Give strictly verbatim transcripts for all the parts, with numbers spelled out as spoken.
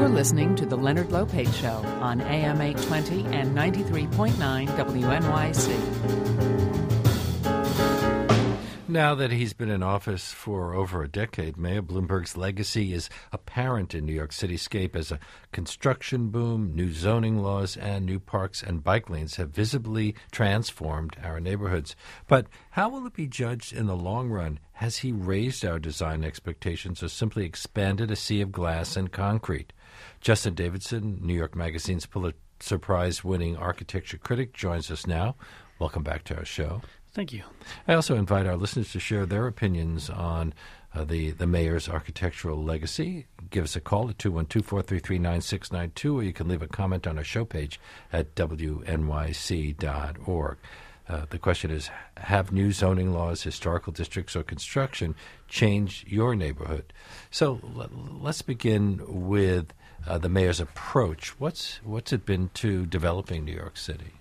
You're listening to The Leonard Lopate Show on A M eight twenty and ninety-three point nine W N Y C. Now that he's been in office for over a decade, Mayor Bloomberg's legacy is apparent in New York cityscape as a construction boom, new zoning laws, and new parks and bike lanes have visibly transformed our neighborhoods. But how will it be judged in the long run? Has he raised our design expectations or simply expanded a sea of glass and concrete? Justin Davidson, New York Magazine's Pulitzer Prize-winning architecture critic, joins us now. Welcome back to our show. Thank you. I also invite our listeners to share their opinions on uh, the, the mayor's architectural legacy. Give us a call at two one two, four three three, nine six nine two, or you can leave a comment on our show page at W N Y C dot org. Uh, the question is, have new zoning laws, historical districts, or construction changed your neighborhood? So l- let's begin with uh, the mayor's approach. What's, what's it been to developing New York City?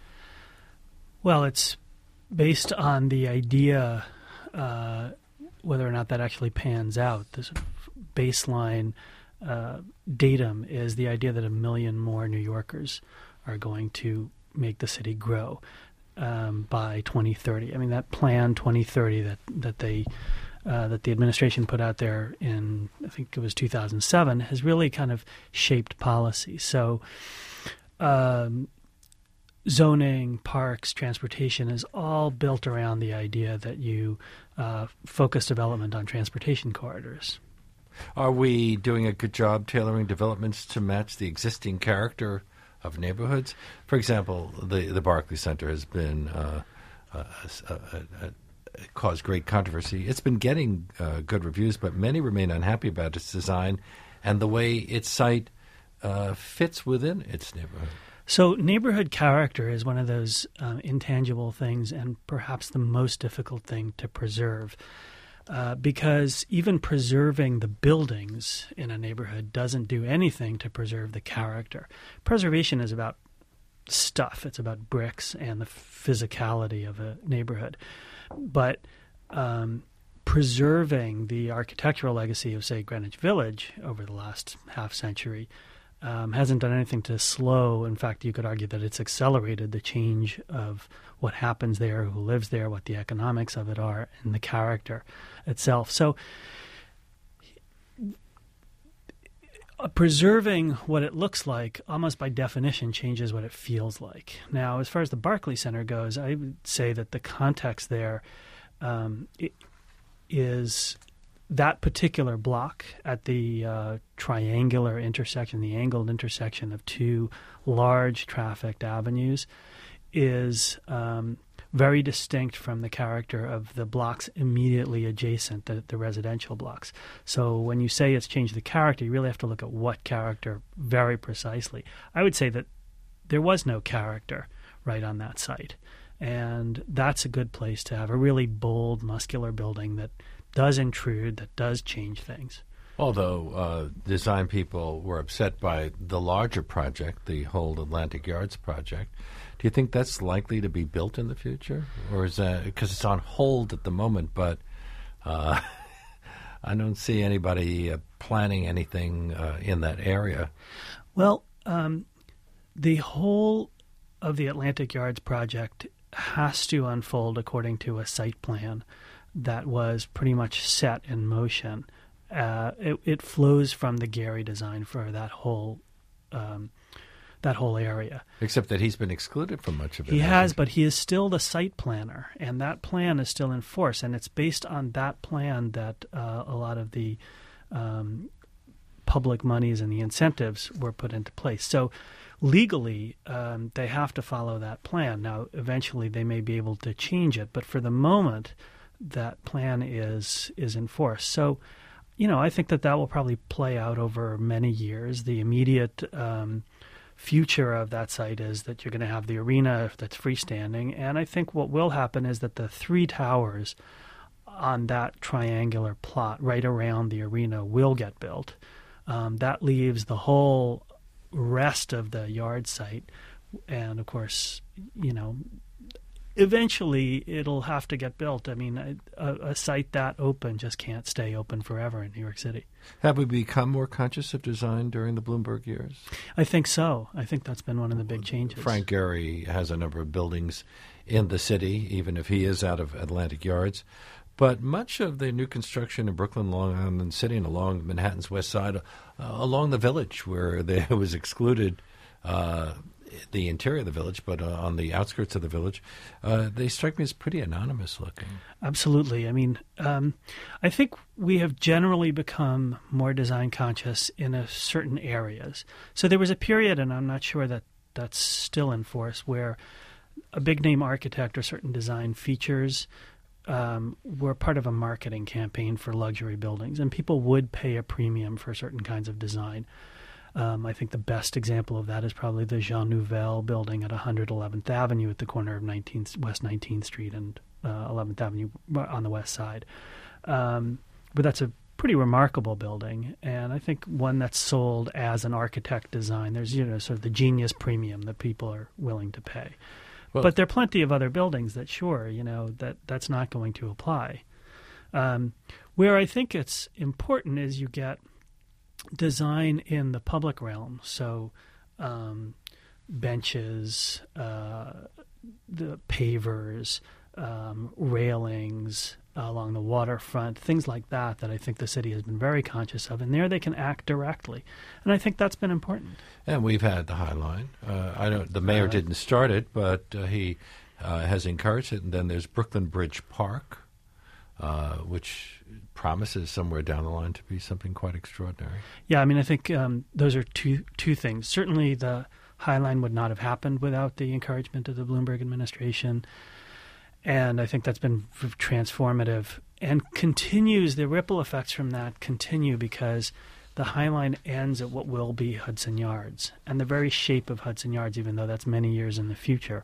Well, it's based on the idea, uh, whether or not that actually pans out. The sort of baseline uh, datum is the idea that a million more New Yorkers are going to make the city grow um, by twenty thirty. I mean, that plan twenty thirty that that they uh, that the administration put out there in, I think it was two thousand seven, has really kind of shaped policy. So. Um, Zoning, parks, transportation is all built around the idea that you uh, focus development on transportation corridors. Are we doing a good job tailoring developments to match the existing character of neighborhoods? For example, the, the Barclay Center has been uh, uh, uh, uh, uh, caused great controversy. It's been getting uh, good reviews, but many remain unhappy about its design and the way its site uh, fits within its neighborhood. So neighborhood character is one of those um, intangible things and perhaps the most difficult thing to preserve uh, because even preserving the buildings in a neighborhood doesn't do anything to preserve the character. Preservation is about stuff. It's about bricks and the physicality of a neighborhood. But um, preserving the architectural legacy of, say, Greenwich Village over the last half century Um, hasn't done anything to slow. In fact, you could argue that it's accelerated the change of what happens there, who lives there, what the economics of it are, and the character itself. So uh, preserving what it looks like almost by definition changes what it feels like. Now, as far as the Barclay Center goes, I would say that the context there um, it is that particular block at the uh, triangular intersection, the angled intersection of two large trafficked avenues, is um, very distinct from the character of the blocks immediately adjacent, the, the residential blocks. So when you say it's changed the character, you really have to look at what character very precisely. I would say that there was no character right on that site. And that's a good place to have a really bold, muscular building that does intrude, that does change things. Although uh, design people were upset by the larger project, the whole Atlantic Yards project, do you think that's likely to be built in the future? Or is that, because it's on hold at the moment, but uh, I don't see anybody uh, planning anything uh, in that area. Well, um, the whole of the Atlantic Yards project has to unfold according to a site plan that was pretty much set in motion. Uh, it, it flows from the Gehry design for that whole um, that whole area. Except that he's been excluded from much of it. He has, but he is still the site planner, and that plan is still in force, and it's based on that plan that uh, a lot of the um, public monies and the incentives were put into place. So legally, um, they have to follow that plan. Now, eventually they may be able to change it, but for the moment, that plan is is in force. So, you know, I think that that will probably play out over many years. The immediate um, future of that site is that you're going to have the arena that's freestanding, and I think what will happen is that the three towers on that triangular plot right around the arena will get built. Um, that leaves the whole rest of the yard site, and of course, you know, eventually it'll have to get built. I mean, a, a site that open just can't stay open forever in New York City. Have we become more conscious of design during the Bloomberg years? I think so. I think that's been one of the big changes. Frank Gehry has a number of buildings in the city, even if he is out of Atlantic Yards. But much of the new construction in Brooklyn, Long Island City, and along Manhattan's west side, uh, along the Village, where there was excluded uh, the interior of the Village, but uh, on the outskirts of the Village, uh, they strike me as pretty anonymous looking. Absolutely. I mean, um, I think we have generally become more design conscious in a certain areas. So there was a period, and I'm not sure that that's still in force, where a big-name architect or certain design features um, were part of a marketing campaign for luxury buildings, and people would pay a premium for certain kinds of design. Um, I think the best example of that is probably the Jean Nouvel building at one hundred eleventh Avenue at the corner of nineteenth, West nineteenth Street and uh, eleventh Avenue on the west side. Um, but that's a pretty remarkable building, and I think one that's sold as an architect design. There's, you know, sort of the genius premium that people are willing to pay. Well, but there are plenty of other buildings that, sure, you know, that that's not going to apply. Um, where I think it's important is you get design in the public realm, so um, benches, uh, the pavers, um, railings uh, along the waterfront, things like that, that I think the city has been very conscious of. And there they can act directly. And I think that's been important. And we've had the High Line. Uh, I don't. The mayor uh, didn't start it, but uh, he uh, has encouraged it. And then there's Brooklyn Bridge Park, uh, which promises somewhere down the line to be something quite extraordinary. Yeah, I mean, I think um, those are two two things. Certainly the High Line would not have happened without the encouragement of the Bloomberg administration. And I think that's been transformative and continues. The ripple effects from that continue because the High Line ends at what will be Hudson Yards. And the very shape of Hudson Yards, even though that's many years in the future,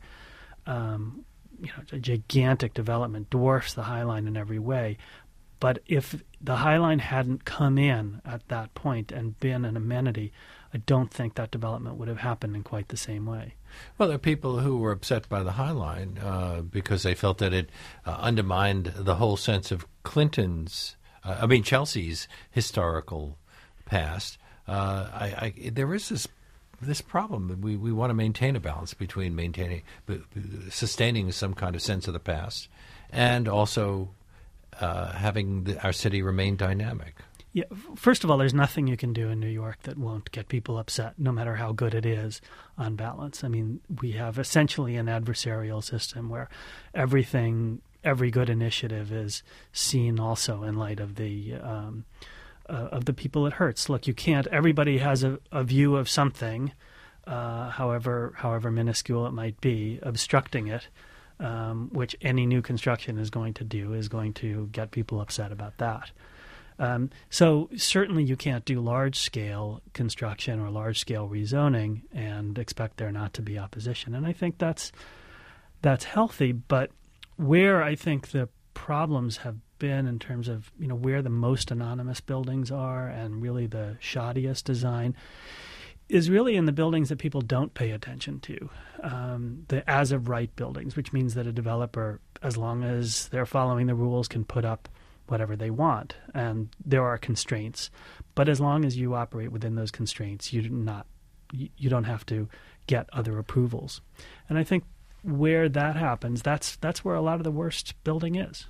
um, you know, it's a gigantic development, dwarfs the High Line in every way. But if the High Line hadn't come in at that point and been an amenity, I don't think that development would have happened in quite the same way. Well, there are people who were upset by the High Line uh, because they felt that it uh, undermined the whole sense of Clinton's, uh, I mean, Chelsea's historical past. Uh, I, I, there is this this problem that we, we want to maintain a balance between maintaining, sustaining some kind of sense of the past and also uh, having the, our city remain dynamic. Yeah, first of all, there's nothing you can do in New York that won't get people upset, no matter how good it is on balance. I mean, we have essentially an adversarial system where everything, every good initiative is seen also in light of the um, uh, of the people it hurts. Look, you can't. Everybody has a, a view of something, uh, however however minuscule it might be, obstructing it. Um, which any new construction is going to do is going to get people upset about that. Um, so certainly you can't do large-scale construction or large-scale rezoning and expect there not to be opposition. And I think that's that's healthy. But where I think the problems have been in terms of, you know, where the most anonymous buildings are and really the shoddiest design is really in the buildings that people don't pay attention to, um, the as-of-right buildings, which means that a developer, as long as they're following the rules, can put up whatever they want, and there are constraints. But as long as you operate within those constraints, you do not, you don't have to get other approvals. And I think where that happens, that's that's where a lot of the worst building is.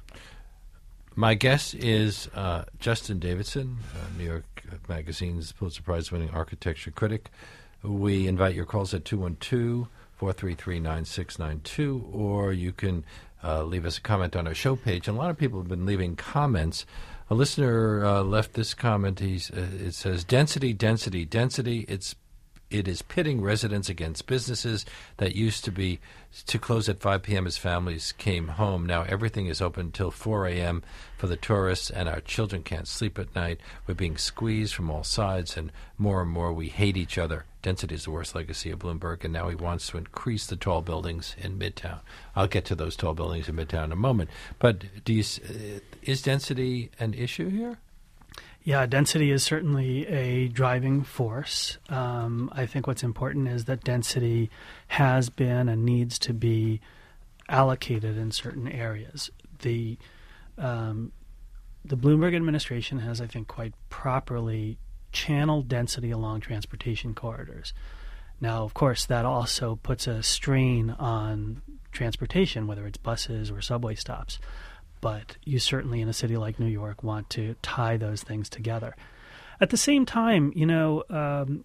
My guest is uh, Justin Davidson, uh, New York Magazine's Pulitzer Prize-winning architecture critic. We invite your calls at two one two, four three three, nine six nine two, or you can uh, leave us a comment on our show page. And a lot of people have been leaving comments. A listener uh, left this comment. He's, uh, it says, density, density, density. It's It is pitting residents against businesses that used to be to close at five p.m. as families came home. Now everything is open until four a.m. for the tourists, and our children can't sleep at night. We're being squeezed from all sides, and more and more we hate each other. Density is the worst legacy of Bloomberg, and now he wants to increase the tall buildings in Midtown. I'll get to those tall buildings in Midtown in a moment. But do you, is density an issue here? Yeah, density is certainly a driving force. Um, I think what's important is that density has been and needs to be allocated in certain areas. The um, the Bloomberg administration has, I think, quite properly channeled density along transportation corridors. Now, of course, that also puts a strain on transportation, whether it's buses or subway stops. But you certainly, in a city like New York, want to tie those things together. At the same time, you know, um,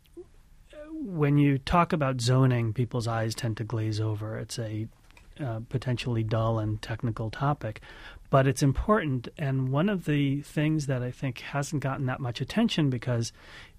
when you talk about zoning, people's eyes tend to glaze over. It's a uh, potentially dull and technical topic, but it's important. And one of the things that I think hasn't gotten that much attention, because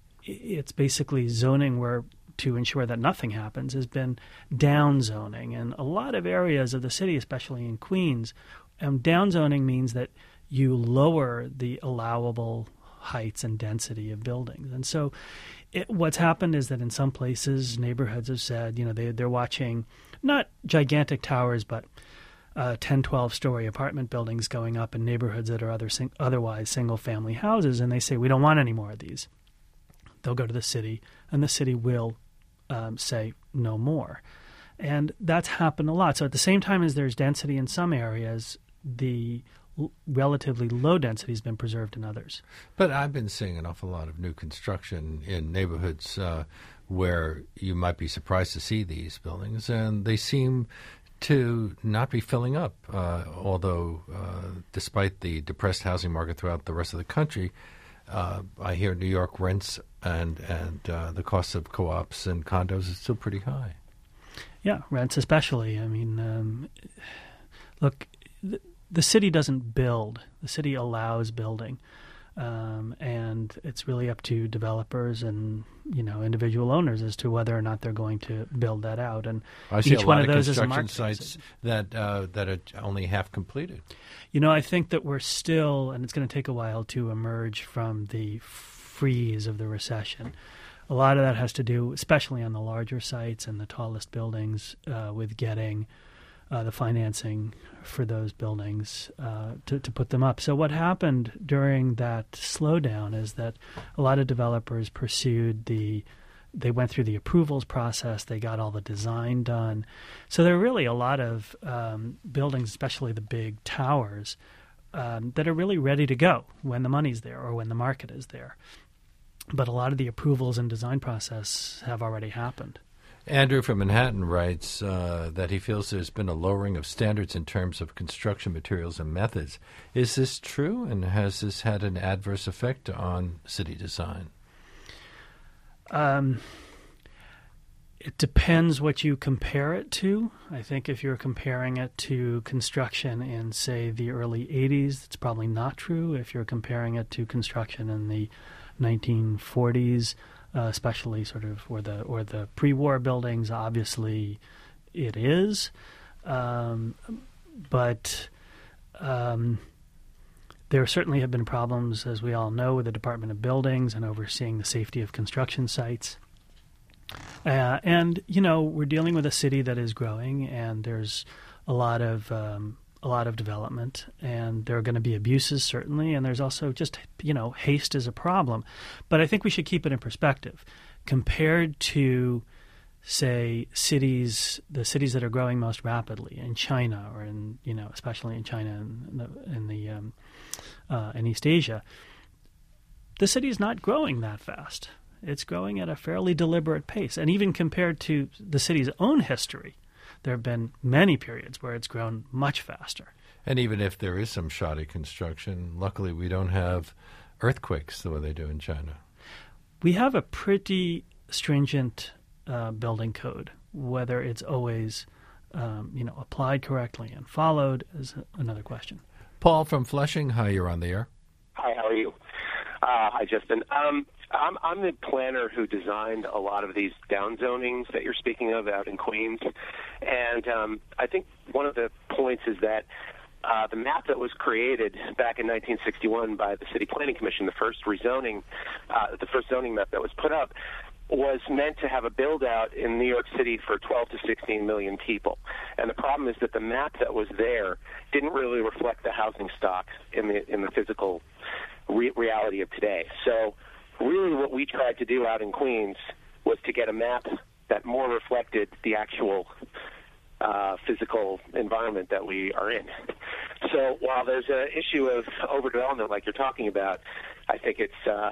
it's basically zoning where to ensure that nothing happens, has been down zoning. And a lot of areas of the city, especially in Queens, um, down zoning means that you lower the allowable heights and density of buildings. And so it, what's happened is that in some places, neighborhoods have said, you know, they, they're watching not gigantic towers, but uh, ten, twelve-story apartment buildings going up in neighborhoods that are other sing- otherwise single-family houses, and they say, we don't want any more of these. They'll go to the city, and the city will um, say no more. And that's happened a lot. So at the same time as there's density in some areas, the l- relatively low density has been preserved in others. But I've been seeing an awful lot of new construction in neighborhoods uh, where you might be surprised to see these buildings, and they seem to not be filling up, uh, although uh, despite the depressed housing market throughout the rest of the country, Uh, I hear New York rents and and uh, the cost of co-ops and condos is still pretty high. Yeah, rents especially. I mean, um, look, the, the city doesn't build. The city allows building. Um, and it's really up to developers and, you know, individual owners as to whether or not they're going to build that out. And I see each a one lot of of those is a construction market sites decision. that uh, that are only half completed. You know, I think that we're still, and it's going to take a while to emerge from the freeze of the recession. A lot of that has to do, especially on the larger sites and the tallest buildings, uh, with getting uh, the financing for those buildings uh, to, to put them up. So what happened during that slowdown is that a lot of developers pursued the They went through the approvals process. They got all the design done. So there are really a lot of um, buildings, especially the big towers, um, that are really ready to go when the money's there or when the market is there. But a lot of the approvals and design process have already happened. Andrew from Manhattan writes uh, that he feels there's been a lowering of standards in terms of construction materials and methods. Is this true, and has this had an adverse effect on city design? Um, it depends what you compare it to. I think if you're comparing it to construction in, say, the early eighties, it's probably not true. If you're comparing it to construction in the nineteen forties, uh, especially sort of or the or the pre-war buildings, obviously it is. Um, but um, there certainly have been problems, as we all know, with the Department of Buildings and overseeing the safety of construction sites. Uh, and, you know, we're dealing with a city that is growing, and there's a lot of um, a lot of development, and there are going to be abuses, certainly, and there's also just, you know, haste is a problem. But I think we should keep it in perspective. Compared to, say, cities, the cities that are growing most rapidly in China or in, you know, especially in China and in the, in, the um, uh, in East Asia, the city is not growing that fast. It's growing at a fairly deliberate pace. And even compared to the city's own history, there have been many periods where it's grown much faster. And even if there is some shoddy construction, luckily we don't have earthquakes the way they do in China. We have a pretty stringent uh, building code. Whether it's always um, you know, applied correctly and followed is another question. Paul from Flushing, hi, you're on the air. Hi, how are you? Uh, hi, Justin. Um, I'm, I'm the planner who designed a lot of these down zonings that you're speaking of out in Queens. And um, I think one of the points is that uh, the map that was created back in nineteen sixty-one by the City Planning Commission, the first rezoning, uh, the first zoning map that was put up, was meant to have a build-out in New York City for twelve to sixteen million people. And the problem is that the map that was there didn't really reflect the housing stock in the in the physical re- reality of today. So really what we tried to do out in Queens was to get a map that more reflected the actual uh, physical environment that we are in. So while there's an issue of overdevelopment like you're talking about, I think it's uh,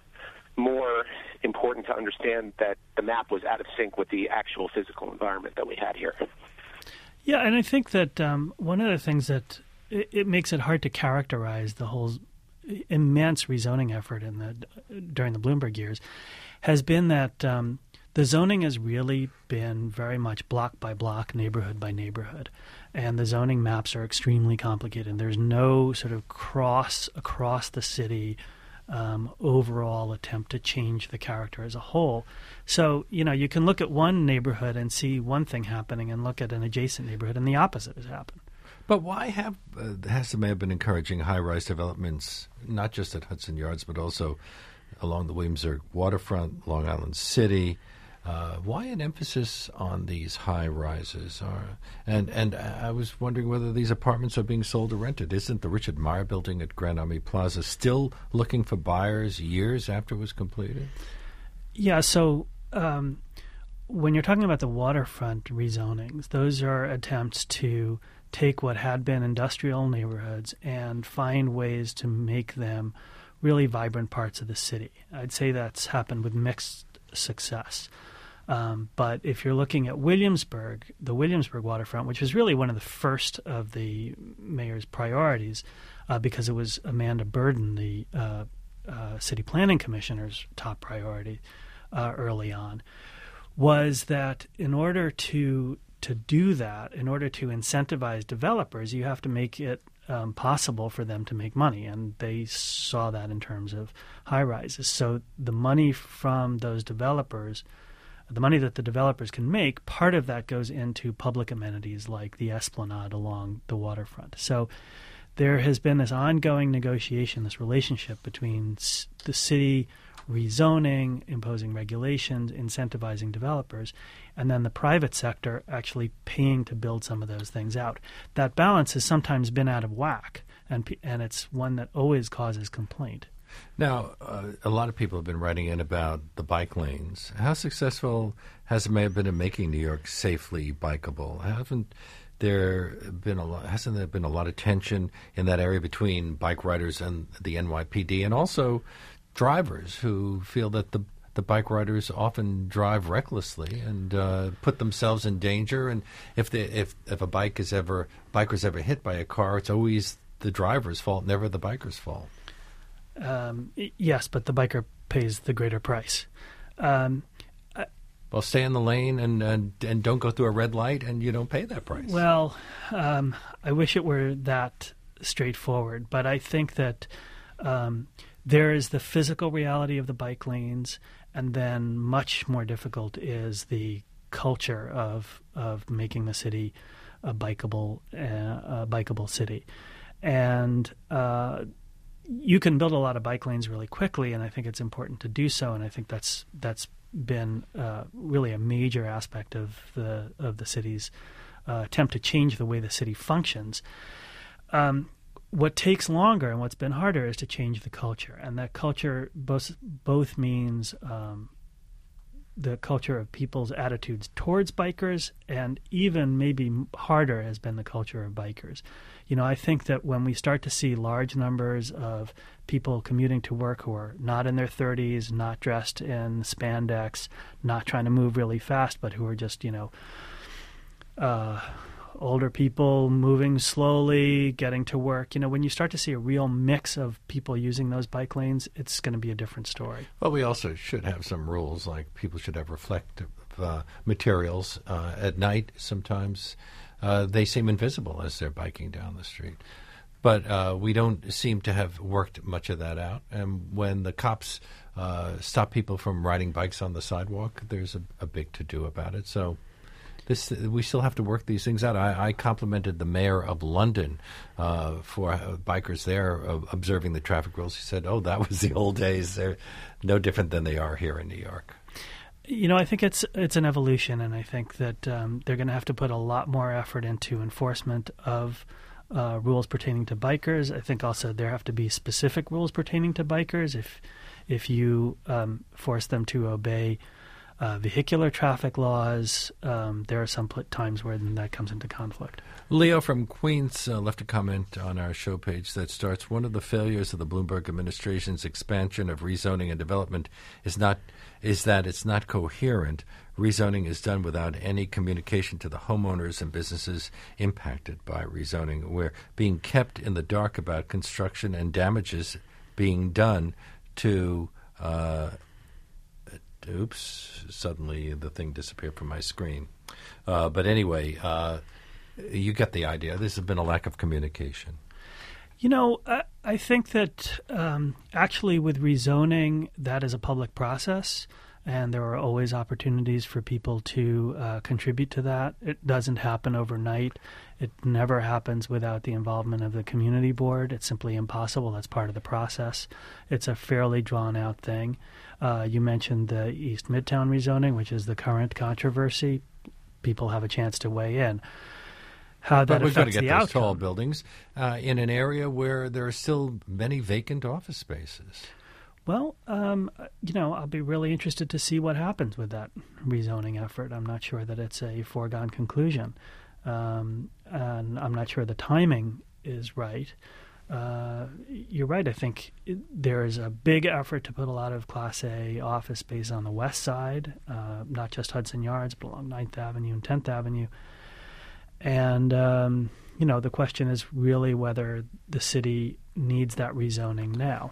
more important to understand that the map was out of sync with the actual physical environment that we had here. Yeah, and I think that um, one of the things that it, it makes it hard to characterize the whole immense rezoning effort in the during the Bloomberg years has been that um, the zoning has really been very much block by block, neighborhood by neighborhood, and the zoning maps are extremely complicated. There's no sort of cross across the city um, overall attempt to change the character as a whole. So, you know, you can look at one neighborhood and see one thing happening and look at an adjacent neighborhood and the opposite has happened. But why have uh, Hesse may have been encouraging high-rise developments, not just at Hudson Yards, but also along the Williamsburg waterfront, Long Island City? Uh, why an emphasis on these high-rises? Are, and and I was wondering whether these apartments are being sold or rented. Isn't the Richard Meyer building at Grand Army Plaza still looking for buyers years after it was completed? Yeah, so um, when you're talking about the waterfront rezonings, those are attempts to take what had been industrial neighborhoods and find ways to make them really vibrant parts of the city. I'd say that's happened with mixed success. Um, but if you're looking at Williamsburg, the Williamsburg waterfront, which was really one of the first of the mayor's priorities, uh, because it was Amanda Burden, the uh, uh, city planning commissioner's top priority uh, early on, was that in order to to do that, in order to incentivize developers, you have to make it um, possible for them to make money. And they saw that in terms of high-rises. So the money from those developers, the money that the developers can make, part of that goes into public amenities like the Esplanade along the waterfront. So there has been this ongoing negotiation, this relationship between the city rezoning, imposing regulations, incentivizing developers, and then the private sector actually paying to build some of those things out. That balance has sometimes been out of whack, and and it's one that always causes complaint. Now, uh, a lot of people have been writing in about the bike lanes. How successful has it may have been in making New York safely bikeable? Haven't there been a lot? Hasn't there been a lot of tension in that area between bike riders and the N Y P D, and also drivers who feel that the the bike riders often drive recklessly and uh, put themselves in danger? And if they, if if a bike is ever biker's ever hit by a car, it's always the driver's fault, never the biker's fault. Um, yes, but the biker pays the greater price. Um, I, well, stay in the lane and, and and don't go through a red light, and you don't pay that price. Well, um, I wish it were that straightforward, but I think that um, there is the physical reality of the bike lanes, and then much more difficult is the culture of of making the city a bikeable uh, a bikeable city, and uh, you can build a lot of bike lanes really quickly, and I think it's important to do so. And I think that's that's been uh, really a major aspect of the of the city's uh, attempt to change the way the city functions. Um, what takes longer and what's been harder is to change the culture, and that culture both both means um, the culture of people's attitudes towards bikers, and even maybe harder has been the culture of bikers. You know, I think that when we start to see large numbers of people commuting to work who are not in their thirties, not dressed in spandex, not trying to move really fast, but who are just, you know, uh, older people moving slowly, getting to work. You know, when you start to see a real mix of people using those bike lanes, it's going to be a different story. Well, we also should have some rules, like people should have reflective uh, materials uh, at night. Sometimes uh, they seem invisible as they're biking down the street. But uh, we don't seem to have worked much of that out. And when the cops uh, stop people from riding bikes on the sidewalk, there's a, a big to-do about it. So This, we still have to work these things out. I, I complimented the mayor of London uh, for uh, bikers there uh, observing the traffic rules. He said, oh, that was the old days. They're no different than they are here in New York. You know, I think it's it's an evolution, and I think that um, they're going to have to put a lot more effort into enforcement of uh, rules pertaining to bikers. I think also there have to be specific rules pertaining to bikers. If, if you um, force them to obey uh, vehicular traffic laws. Um, there are some pl- times where that comes into conflict. Leo from Queens uh, left a comment on our show page that starts, one of the failures of the Bloomberg administration's expansion of rezoning and development is not is that it's not coherent. Rezoning is done without any communication to the homeowners and businesses impacted by rezoning. We're being kept in the dark about construction and damages being done to uh, oops, suddenly the thing disappeared from my screen. Uh, but anyway, uh, you get the idea. This has been a lack of communication. You know, I, I think that um, actually with rezoning, that is a public process, and there are always opportunities for people to uh, contribute to that. It doesn't happen overnight. It never happens without the involvement of the community board. It's simply impossible. That's part of the process. It's a fairly drawn-out thing. Uh, you mentioned the East Midtown rezoning, which is the current controversy. People have a chance to weigh in. How that but we've got to affects get the those outcome. tall buildings uh, in an area where there are still many vacant office spaces. Well, um, you know, I'll be really interested to see what happens with that rezoning effort. I'm not sure that it's a foregone conclusion. Um, and I'm not sure the timing is right. Uh, you're right. I think it, there is a big effort to put a lot of Class A office space on the west side, uh, not just Hudson Yards, but along ninth Avenue and tenth Avenue. And, um, you know, the question is really whether the city needs that rezoning now.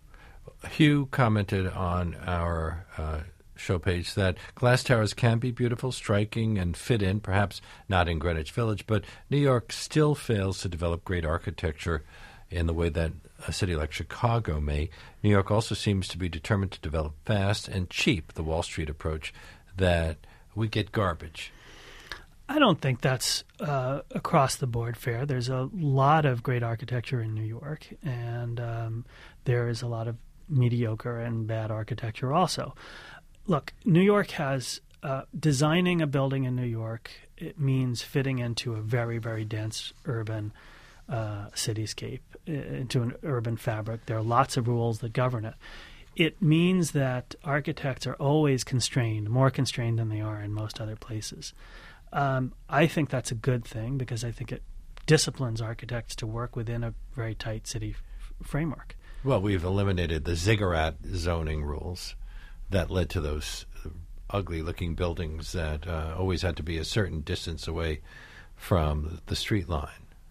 Hugh commented on our uh, show page that glass towers can be beautiful, striking, and fit in, perhaps not in Greenwich Village, but New York still fails to develop great architecture in the way that a city like Chicago may. New York also seems to be determined to develop fast and cheap, the Wall Street approach, that we get garbage. I don't think that's uh, across the board fair. There's a lot of great architecture in New York, and um, there is a lot of mediocre and bad architecture also. Look, New York has uh, designing a building in New York, it means fitting into a very, very dense urban uh, cityscape, into an urban fabric. There are lots of rules that govern it. It means that architects are always constrained, more constrained than they are in most other places. Um, I think that's a good thing because I think it disciplines architects to work within a very tight city f- framework. Well, we've eliminated the ziggurat zoning rules that led to those ugly-looking buildings that uh, always had to be a certain distance away from the street line.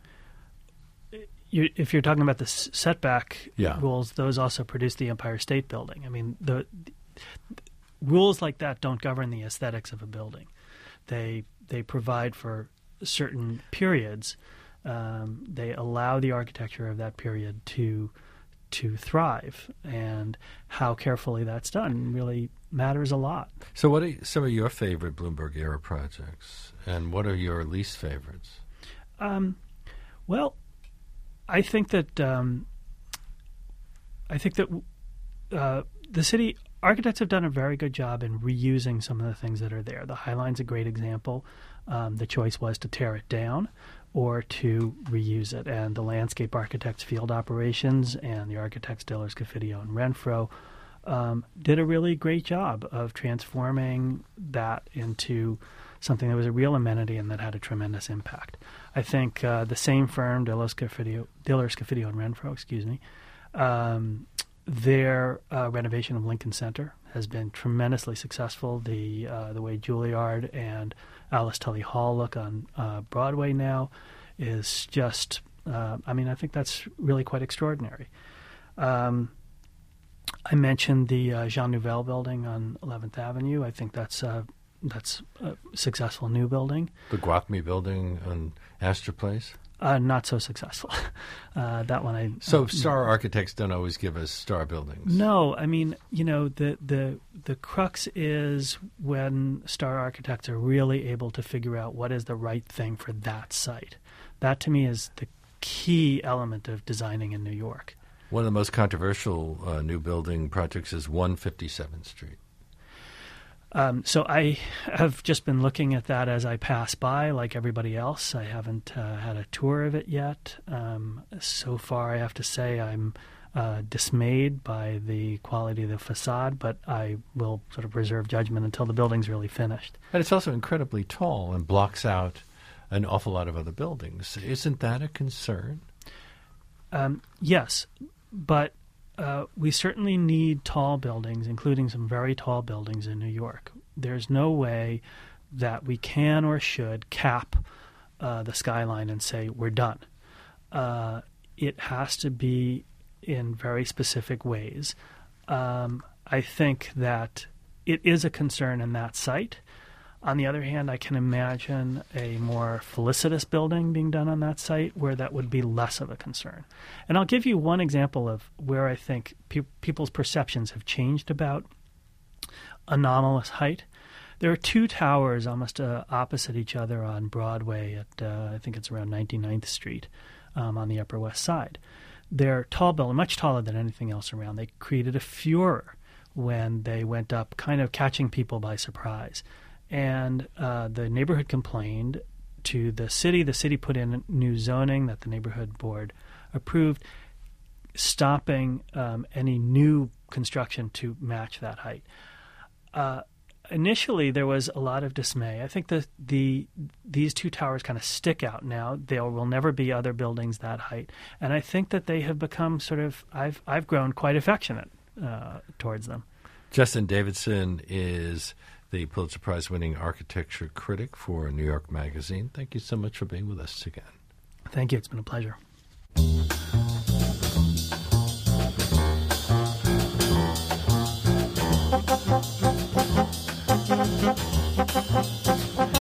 You, if you're talking about the s- setback Yeah. rules, those also produce the Empire State Building. I mean, the, the rules like that don't govern the aesthetics of a building. They they provide for certain periods. Um, they allow the architecture of that period to to thrive, and how carefully that's done really matters a lot. So what are some of your favorite Bloomberg-era projects, and what are your least favorites? Um, well, I think that um, I think that uh, the city architects have done a very good job in reusing some of the things that are there. The High Line's a great example. Um, the choice was to tear it down or to reuse it. And the landscape architects Field Operations and the architects Dillers, Scofidio, and Renfro um, did a really great job of transforming that into something that was a real amenity and that had a tremendous impact. I think uh, the same firm, Dillers, Scofidio, Dillers, Scofidio, and Renfro, excuse me, um, their uh, renovation of Lincoln Center has been tremendously successful. The uh, the way Juilliard and Alice Tully Hall look on uh, Broadway now is just, uh, I mean, I think that's really quite extraordinary. Um, I mentioned the uh, Jean Nouvel building on eleventh Avenue. I think that's uh, that's a successful new building. The Guacmi building on Astor Place? Uh, not so successful. uh, that one I... So uh, star architects don't always give us star buildings. No, I mean, you know, the, the the crux is when star architects are really able to figure out what is the right thing for that site. That, to me, is the key element of designing in New York. One of the most controversial uh, new building projects is one fifty-seventh Street. Um, so I have just been looking at that as I pass by, like everybody else. I haven't uh, had a tour of it yet. Um, so far, I have to say I'm uh, dismayed by the quality of the facade, but I will sort of reserve judgment until the building's really finished. And it's also incredibly tall and blocks out an awful lot of other buildings. Isn't that a concern? Um, yes, but uh, we certainly need tall buildings, including some very tall buildings in New York. There's no way that we can or should cap uh, the skyline and say we're done. Uh, it has to be in very specific ways. Um, I think that it is a concern in that site. On the other hand, I can imagine a more felicitous building being done on that site where that would be less of a concern. And I'll give you one example of where I think pe- people's perceptions have changed about anomalous height. There are two towers almost uh, opposite each other on Broadway at, uh, I think it's around ninety-ninth Street um, on the Upper West Side. They're tall building, much taller than anything else around. They created a furor when they went up, kind of catching people by surprise. And uh, the neighborhood complained to the city. The city put in new zoning that the neighborhood board approved, stopping um, any new construction to match that height. Uh, initially, there was a lot of dismay. I think the the these two towers kind of stick out now. There will never be other buildings that height, and I think that they have become sort of. I've I've grown quite affectionate uh, towards them. Justin Davidson is the Pulitzer Prize-winning architecture critic for New York Magazine. Thank you so much for being with us again. Thank you. It's been a pleasure.